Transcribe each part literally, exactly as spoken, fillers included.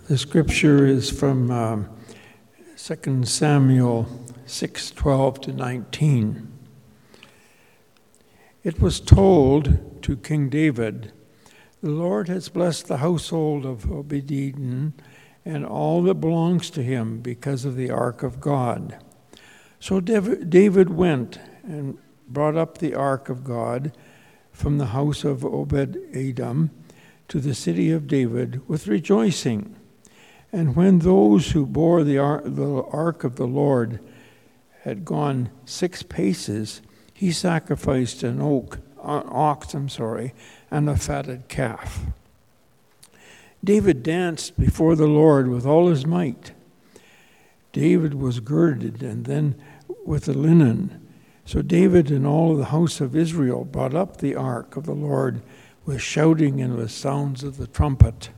The scripture is from um, Second Samuel six twelve to nineteen. It was told to King David, "The Lord has blessed the household of Obed-Edom and all that belongs to him because of the ark of God." So David went and brought up the ark of God from the house of Obed-Edom to the city of David with rejoicing. And when those who bore the ark of the Lord had gone six paces, he sacrificed an oak, an ox, I'm sorry, and a fatted calf. David danced before the Lord with all his might. David was girded and then with the linen. So David and all of the house of Israel brought up the ark of the Lord with shouting and with sounds of the trumpet.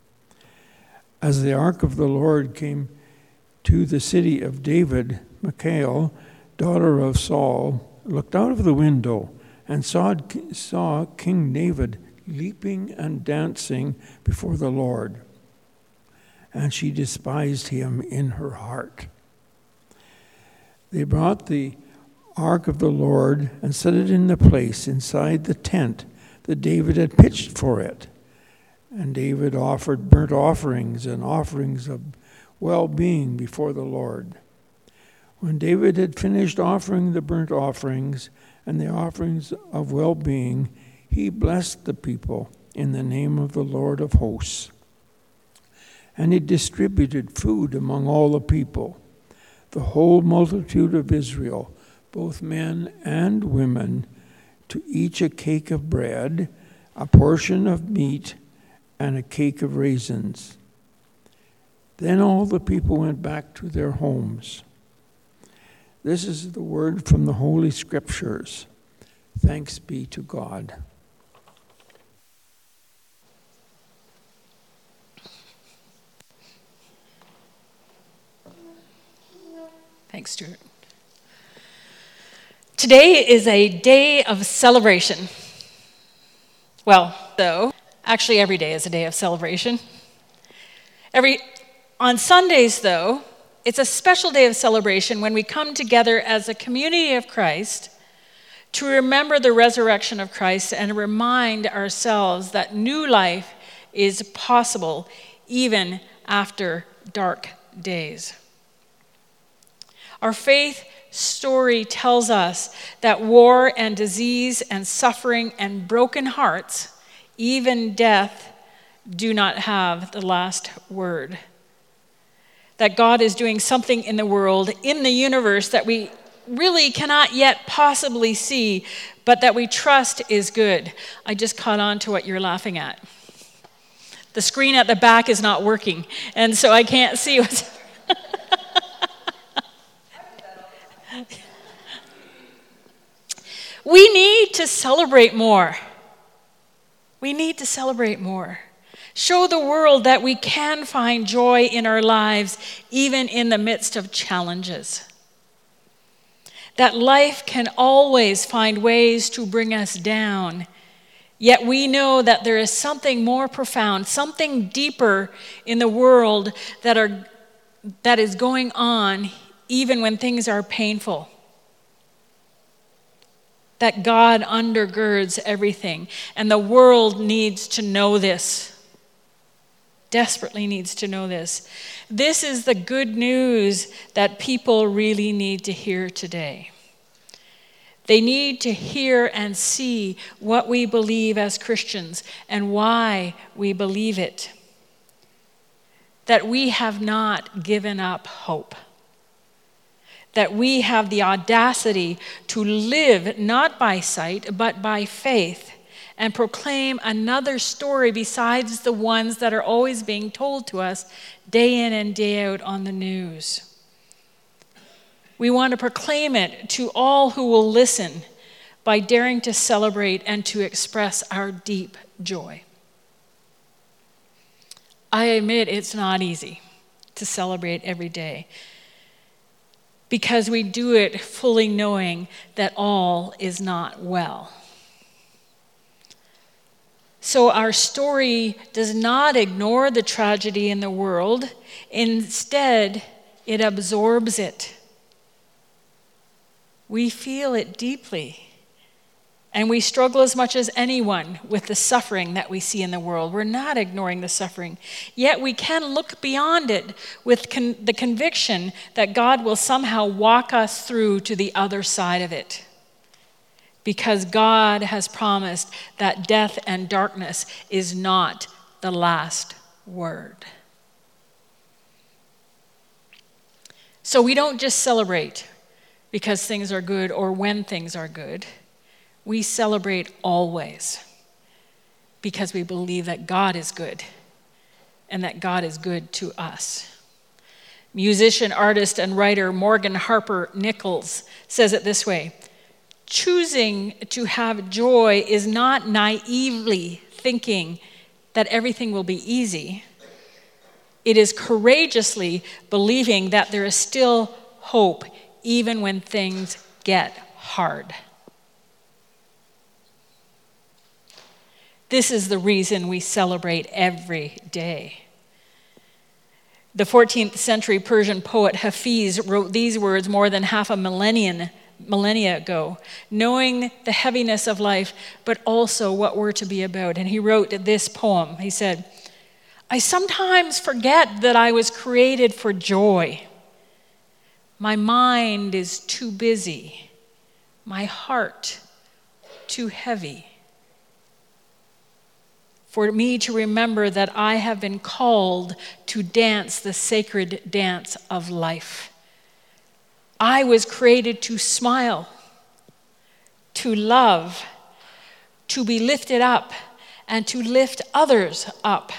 As the ark of the Lord came to the city of David, Michal, daughter of Saul, looked out of the window and saw, saw King David leaping and dancing before the Lord. And she despised him in her heart. They brought the ark of the Lord and set it in the place inside the tent that David had pitched for it. And David offered burnt offerings and offerings of well-being before the Lord. When David had finished offering the burnt offerings and the offerings of well-being, he blessed the people in the name of the Lord of hosts. And he distributed food among all the people, the whole multitude of Israel, both men and women, to each a cake of bread, a portion of meat, and a cake of raisins. Then all the people went back to their homes. This is the word from the Holy Scriptures. Thanks be to God. Thanks, Stuart. Today is a day of celebration. Well, though, actually every day is a day of celebration. Every on Sundays, though, it's a special day of celebration when we come together as a community of Christ to remember the resurrection of Christ and remind ourselves that new life is possible even after dark days. Our faith story tells us that war and disease and suffering and broken hearts, even death, do not have the last word. That God is doing something in the world, in the universe, that we really cannot yet possibly see, but that we trust is good. I just caught on to what you're laughing at. The screen at the back is not working, and so I can't see what's... We need to celebrate more. We need to celebrate more. Show the world that we can find joy in our lives, even in the midst of challenges. That life can always find ways to bring us down. Yet we know that there is something more profound, something deeper in the world that are that is going on even when things are painful. That God undergirds everything. And the world needs to know this. Desperately needs to know this. This is the good news that people really need to hear today. They need to hear and see what we believe as Christians and why we believe it. That we have not given up hope. That we have the audacity to live not by sight, but by faith, and proclaim another story besides the ones that are always being told to us day in and day out on the news. We want to proclaim it to all who will listen by daring to celebrate and to express our deep joy. I admit it's not easy to celebrate every day, because we do it fully knowing that all is not well. So our story does not ignore the tragedy in the world. Instead, it absorbs it. We feel it deeply. And we struggle as much as anyone with the suffering that we see in the world. We're not ignoring the suffering. Yet we can look beyond it with con- the conviction that God will somehow walk us through to the other side of it. Because God has promised that death and darkness is not the last word. So we don't just celebrate because things are good or when things are good. We celebrate always because we believe that God is good and that God is good to us. Musician, artist, and writer Morgan Harper Nichols says it this way: choosing to have joy is not naively thinking that everything will be easy. It is courageously believing that there is still hope even when things get hard. This is the reason we celebrate every day. The fourteenth century Persian poet Hafiz wrote these words more than half a millennium, millennia ago, knowing the heaviness of life, but also what we're to be about. And he wrote this poem. He said, "I sometimes forget that I was created for joy. My mind is too busy, my heart too heavy, for me to remember that I have been called to dance the sacred dance of life. I was created to smile, to love, to be lifted up, and to lift others up.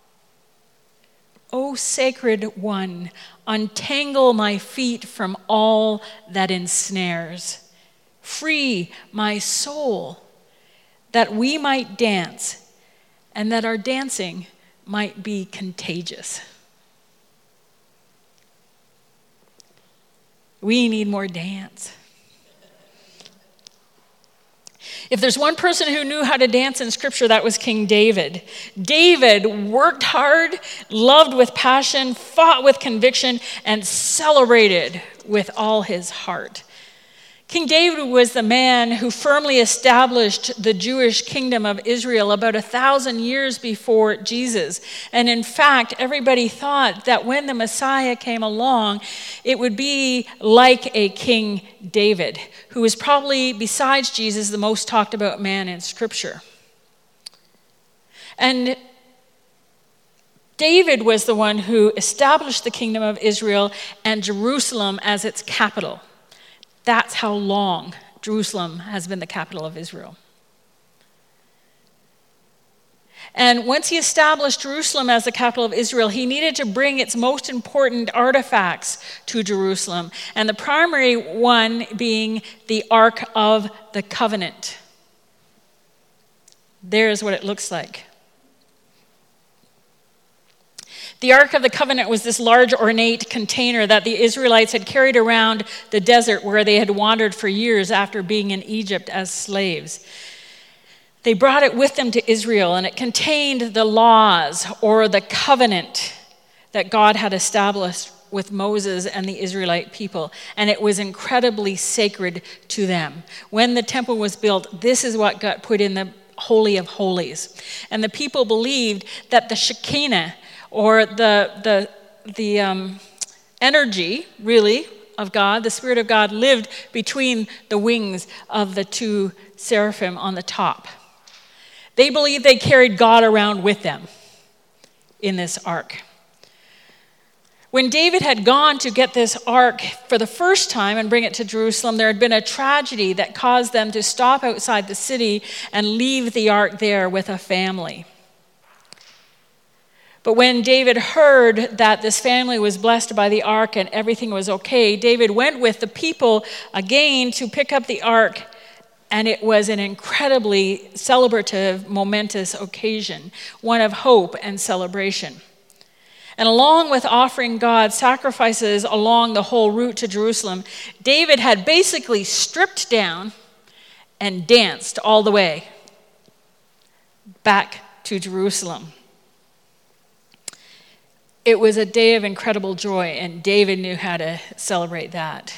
O sacred one, untangle my feet from all that ensnares. Free my soul, that we might dance, and that our dancing might be contagious." We need more dance. If there's one person who knew how to dance in Scripture, that was King David. David worked hard, loved with passion, fought with conviction, and celebrated with all his heart. King David was the man who firmly established the Jewish kingdom of Israel about a thousand years before Jesus. And in fact, everybody thought that when the Messiah came along, it would be like a King David, who was probably, besides Jesus, the most talked about man in Scripture. And David was the one who established the kingdom of Israel and Jerusalem as its capital. That's how long Jerusalem has been the capital of Israel. And once he established Jerusalem as the capital of Israel, he needed to bring its most important artifacts to Jerusalem, and the primary one being the Ark of the Covenant. There's what it looks like. The Ark of the Covenant was this large ornate container that the Israelites had carried around the desert where they had wandered for years after being in Egypt as slaves. They brought it with them to Israel, and it contained the laws or the covenant that God had established with Moses and the Israelite people, and it was incredibly sacred to them. When the temple was built, this is what got put in the Holy of Holies. And the people believed that the Shekinah, or the the the um, energy, really, of God, the Spirit of God, lived between the wings of the two seraphim on the top. They believed they carried God around with them in this ark. When David had gone to get this ark for the first time and bring it to Jerusalem, there had been a tragedy that caused them to stop outside the city and leave the ark there with a family. But when David heard that this family was blessed by the ark and everything was okay, David went with the people again to pick up the ark, and it was an incredibly celebrative, momentous occasion, one of hope and celebration. And along with offering God sacrifices along the whole route to Jerusalem, David had basically stripped down and danced all the way back to Jerusalem. It was a day of incredible joy, and David knew how to celebrate that.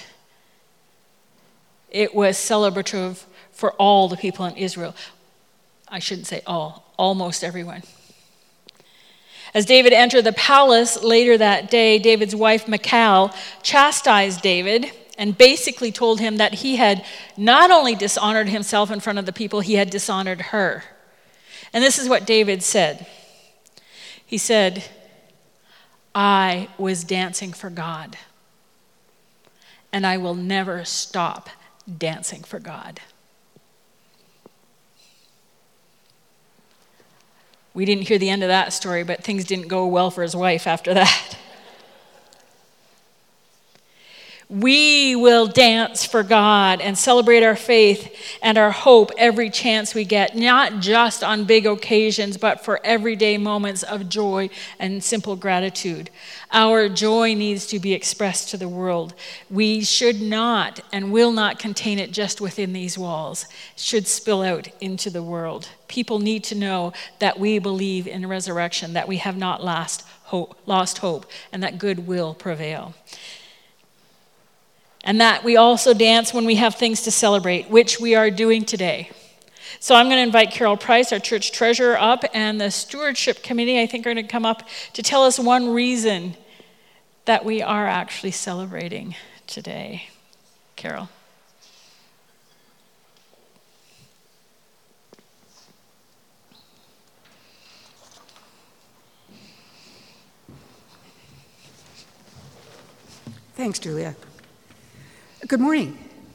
It was celebrative for all the people in Israel. I shouldn't say all, almost everyone. As David entered the palace later that day, David's wife Michal chastised David and basically told him that he had not only dishonored himself in front of the people, he had dishonored her. And this is what David said. He said, "I was dancing for God, and I will never stop dancing for God." We didn't hear the end of that story, but things didn't go well for his wife after that. We will dance for God and celebrate our faith and our hope every chance we get, not just on big occasions, but for everyday moments of joy and simple gratitude. Our joy needs to be expressed to the world. We should not and will not contain it just within these walls. It should spill out into the world. People need to know that we believe in resurrection, that we have not lost hope, lost hope, and that good will prevail. And that we also dance when we have things to celebrate, which we are doing today. So I'm going to invite Carol Price, our church treasurer, up, and the stewardship committee, I think, are going to come up to tell us one reason that we are actually celebrating today. Carol. Thanks, Julia. Good morning.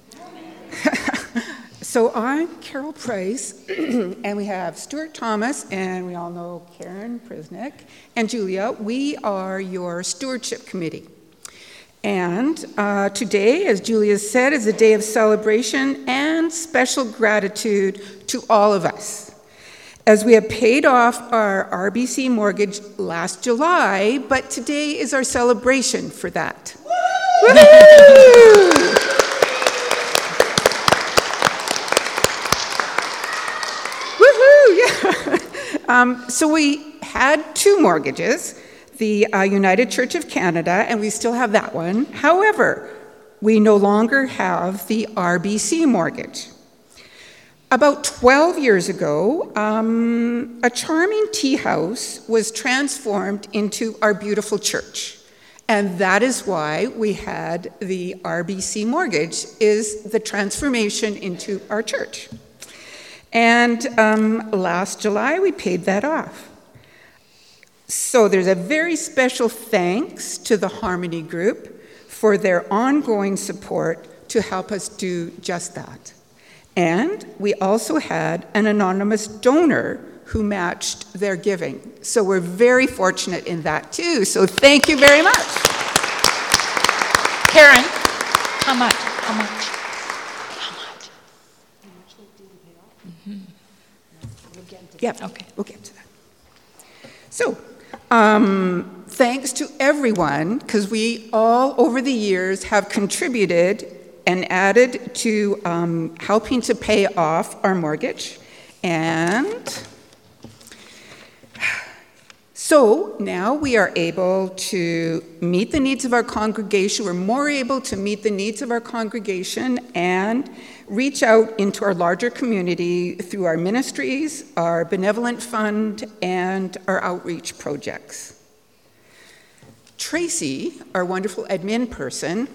So I'm Carol Price, and we have Stuart Thomas, and we all know Karen Prisnick, and Julia. We are your stewardship committee. And uh, today, as Julia said, is a day of celebration and special gratitude to all of us, as we have paid off our R B C mortgage last July, but today is our celebration for that. Woo-hoo! Um, so we had two mortgages, the uh, United Church of Canada, and we still have that one. However, we no longer have the R B C mortgage. About twelve years ago, um, a charming tea house was transformed into our beautiful church. And that is why we had the R B C mortgage, is the transformation into our church. And um, last July, we paid that off. So there's a very special thanks to the Harmony Group for their ongoing support to help us do just that. And we also had an anonymous donor who matched their giving. So we're very fortunate in that too. So thank you very much. Karen, how much? How much? Yep, okay. We'll get to that. So, um, thanks to everyone, because we all over the years have contributed and added to um, helping to pay off our mortgage. And so now we are able to meet the needs of our congregation. We're more able to meet the needs of our congregation and reach out into our larger community through our ministries, our benevolent fund, and our outreach projects. Tracy, our wonderful admin person,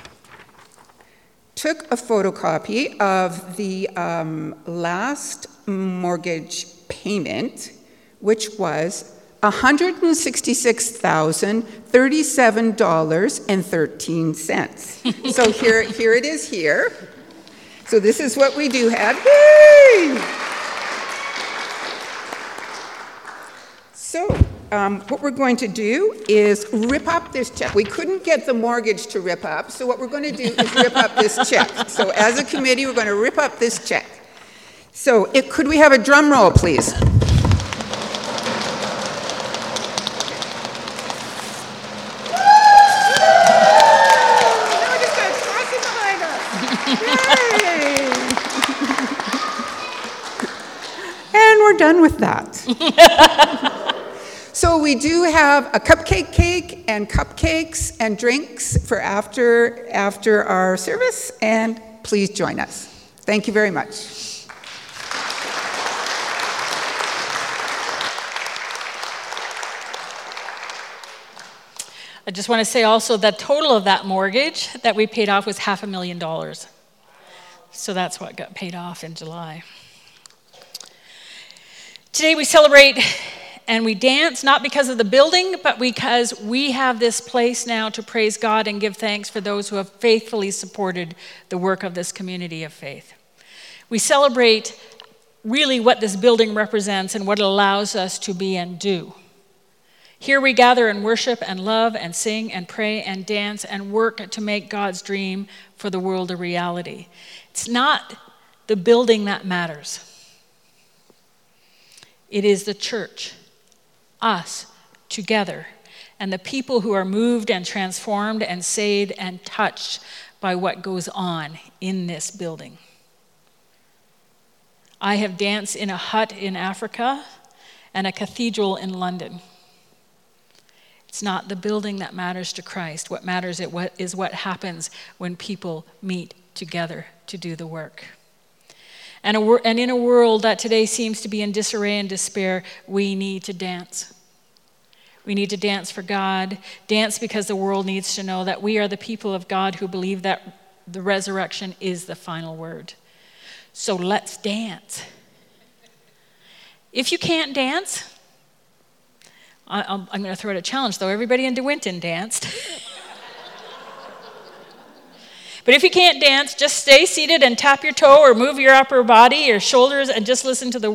took a photocopy of the um, last mortgage payment, which was one hundred sixty-six thousand thirty-seven dollars and thirteen cents. So here, here it is here. So this is what we do have. Yay! So um, what we're going to do is rip up this check. We couldn't get the mortgage to rip up, so what we're going to do is rip up this check. So as a committee, we're going to rip up this check. So it, could we have a drum roll, please? done with that. So we do have a cupcake cake and cupcakes and drinks for after, after our service, and please join us. Thank you very much. I just want to say also the total of that mortgage that we paid off was half a million dollars. So that's what got paid off in July. Today we celebrate and we dance, not because of the building, but because we have this place now to praise God and give thanks for those who have faithfully supported the work of this community of faith. We celebrate really what this building represents and what it allows us to be and do. Here we gather and worship and love and sing and pray and dance and work to make God's dream for the world a reality. It's not the building that matters. It is the church, us, together, and the people who are moved and transformed and saved and touched by what goes on in this building. I have danced in a hut in Africa and a cathedral in London. It's not the building that matters to Christ. What matters is what happens when people meet together to do the work. And, a, and in a world that today seems to be in disarray and despair, we need to dance. We need to dance for God, dance because the world needs to know that we are the people of God who believe that the resurrection is the final word. So let's dance. If you can't dance, I, I'm, I'm going to throw out a challenge, though. Everybody in De Winton danced. But if you can't dance, just stay seated and tap your toe or move your upper body, your shoulders, and just listen to the